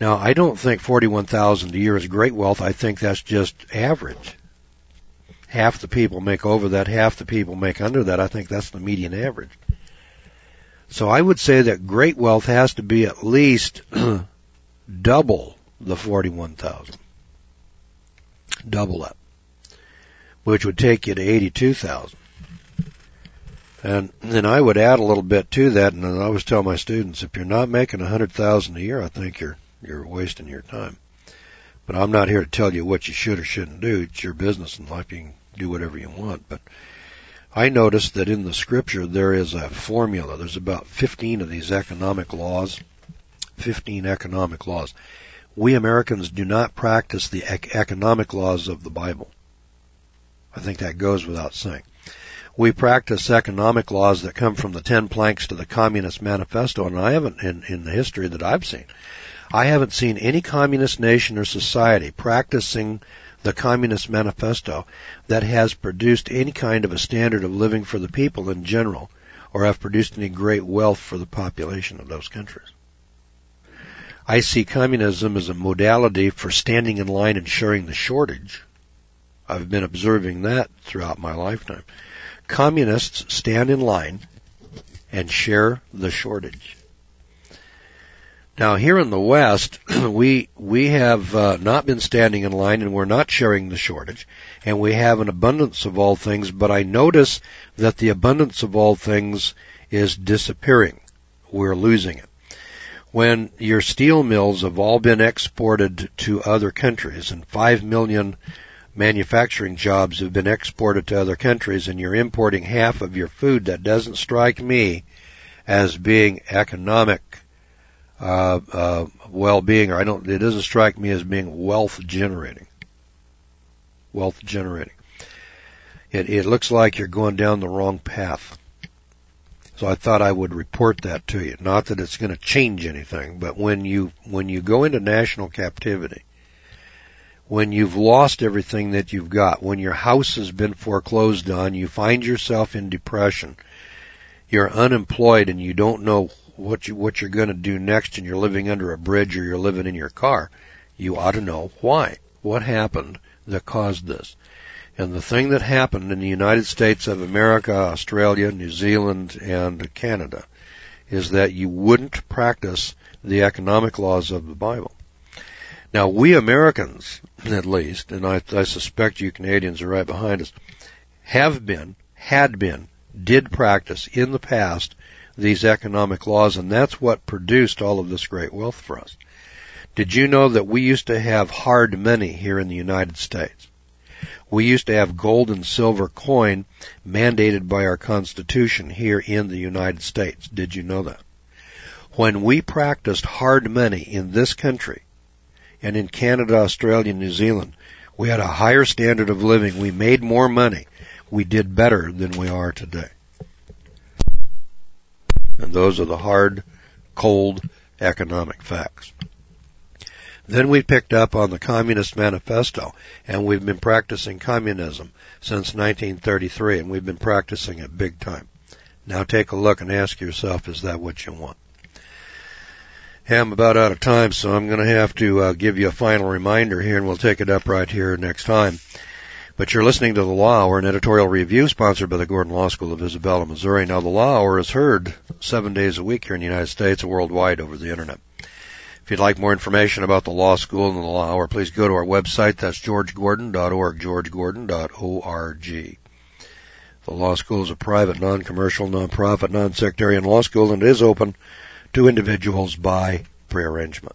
Now, I don't think $41,000 a year is great wealth. I think that's just average. Half the people make over that, half the people make under that. I think that's the median average. So I would say that great wealth has to be at least double the 41,000. Double that, which would take you to 82,000. And then I would add a little bit to that, and I always tell my students, if you're not making 100,000 a year, I think you're wasting your time. But I'm not here to tell you what you should or shouldn't do. It's your business in life. You can do whatever you want. But I noticed that in the scripture there is a formula. There's about 15 of these economic laws. 15 economic laws. We Americans do not practice the economic laws of the Bible. I think that goes without saying. We practice economic laws that come from the 10 planks to the Communist Manifesto, and I haven't, in the history that I've seen, I haven't seen any communist nation or society practicing the Communist Manifesto that has produced any kind of a standard of living for the people in general, or have produced any great wealth for the population of those countries. I see communism as a modality for standing in line and sharing the shortage. I've been observing that throughout my lifetime. Communists stand in line and share the shortage. Now, here in the West, we have not been standing in line, and we're not sharing the shortage, and we have an abundance of all things, but I notice that the abundance of all things is disappearing. We're losing it. When your steel mills have all been exported to other countries, and 5 million manufacturing jobs have been exported to other countries, and you're importing half of your food, that doesn't strike me as being economic well-being, or it doesn't strike me as being wealth generating. Wealth generating. It looks like you're going down the wrong path. So I thought I would report that to you. Not that it's going to change anything, but when you go into national captivity, when you've lost everything that you've got, when your house has been foreclosed on, you find yourself in depression, you're unemployed, and you don't know what you're going to do next, and you're living under a bridge or you're living in your car, you ought to know why. What happened that caused this? And the thing that happened in the United States of America, Australia, New Zealand, and Canada is that you wouldn't practice the economic laws of the Bible. Now, we Americans, at least, and I suspect you Canadians are right behind us, did practice in the past these economic laws, and that's what produced all of this great wealth for us. Did you know that we used to have hard money here in the United States? We used to have gold and silver coin mandated by our Constitution here in the United States. Did you know that? When we practiced hard money in this country, and in Canada, Australia, New Zealand, we had a higher standard of living. We made more money. We did better than we are today. And those are the hard, cold economic facts. Then we picked up on the Communist Manifesto, and we've been practicing communism since 1933, and we've been practicing it big time. Now take a look and ask yourself, is that what you want? Hey, I'm about out of time, so I'm going to have to give you a final reminder here, and we'll take it up right here next time. But you're listening to The Law Hour, an editorial review sponsored by the Gordon Law School of Isabella, Missouri. Now, The Law Hour is heard 7 days a week here in the United States and worldwide over the Internet. If you'd like more information about the Law School and the Law Hour, please go to our website. That's georgegordon.org, georgegordon.org. The Law School is a private, non-commercial, non-profit, non-sectarian law school, and it is open to individuals by prearrangement.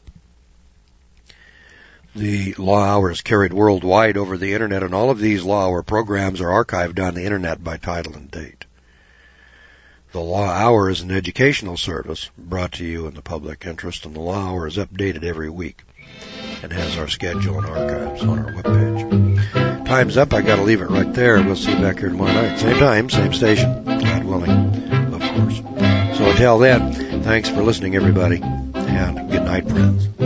The Law Hour is carried worldwide over the Internet, and all of these Law Hour programs are archived on the Internet by title and date. The Law Hour is an educational service brought to you in the public interest, and the Law Hour is updated every week and has our schedule and archives on our webpage. Time's up. I got to leave it right there. We'll see you back here tomorrow night. Same time, same station, God willing, of course. So until then, thanks for listening, everybody, and good night, friends.